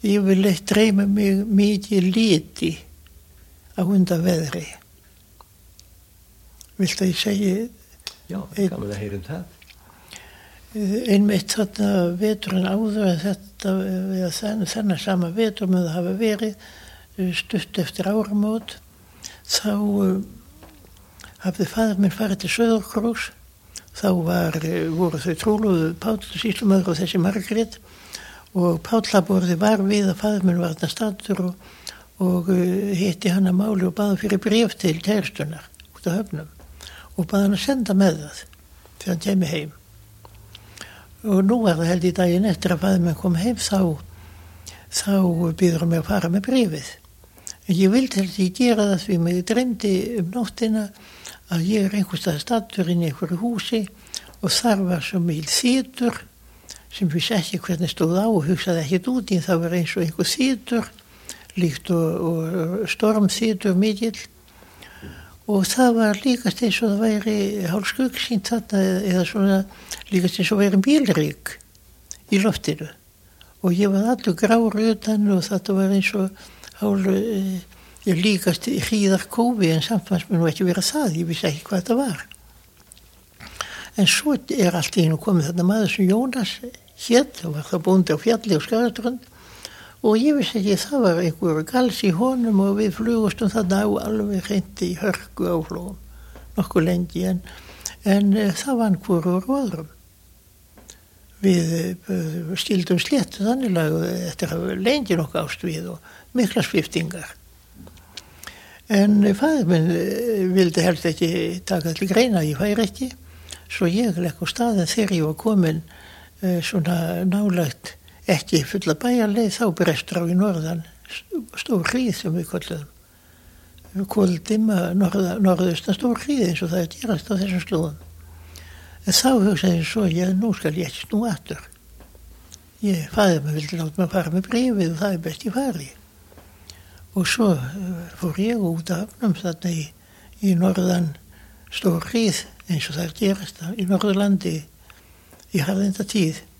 yfirleitt dreymir mig mikið liti á undan veðri. Viltu að ég segi? Já, gaman að heyra það. Einmitt þarna veturinn áður að þetta við að þennan sama vetur með að hafa verið stutt eftir áramót, þá hafði faðir minn farið til Sauðárkróks. Þá voru þau trúlofuð Páll sýslumaður og þessi Margrét, og Pállaborði var við að faðir minn var þarna staddur og hitti hann að máli og baði fyrir bréf til kærustunar út af Höfnum og baði hann að senda með það þegar hann kemi heim. Og nú var það held í daginn eftir að faðir minn kom heim, þá býður hann mig að fara með bréfið. En ég vildi helst ekki gera það því mig dreymdi nóttina að ég einhvers staðar staddur inn í einhverju húsi og þar var svo mikil þýtur sem vissi ekki hvernig stóð á og hugsaði ekkert út í, en það var eins og einhver þýtur líkt og stormþýtur mikill, og það var líkast eins og það væri hálf skuggsýnt þarna eða svona líkast eins og væri bílrík í loftinu, og ég var allur grár utan og þetta var eins og ég líkast hríðar kófi, en samt fannst mér nú ekki vera það, ég vissi ekki hvað þetta var. En svo allt í einu komið þarna maður sem Jónas hét, og var það bóndi á Fjalli og Skagaströnd, og ég vissi ekki, það var einhver gals í honum og við flugustum þarna á alveg hreint í hörku áflóðum nokkuð lengi, en það var hvoru og öðrum. Við skildum sléttu þannig eftir að lengi nokkuð ást við og mikla sviptingar. En faðir minn vildi helst ekki taka til greina, ég færi ekki, svo ég lekk á staðinn þegar ég var komin svona nálægt ekki fulla bæjarleið, þá brestur á í norðan stór hríð sem við kolluðum. Við koldimma norðaustan stór hríð eins og það gerast á þessum slóðum. En þá hugsaði ég svo, nú skal ég ekki snúa aftur. Faðir mig vildi láta mig að fara með bréfið og það best ég fari. Og svo fór ég út af Höfnum þarna í norðan stór hríð eins og það gerast í Norðurlandi í harðinda tíð.